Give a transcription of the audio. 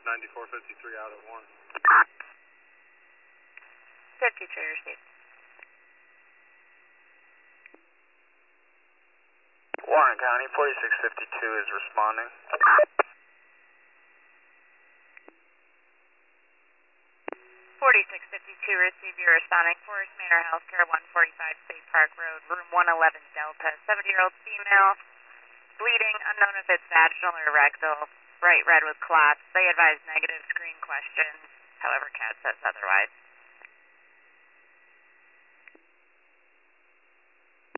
9453 out at Warren. 53 received. Warren County, 4652 is responding. 4652 received. You're responding. Forest Manor Healthcare, 145 State Park Road, room 111 Delta. 70-year-old female, bleeding, unknown if it's vaginal or rectal, bright red with clots. They advise negative screen questions. However, CAT says otherwise.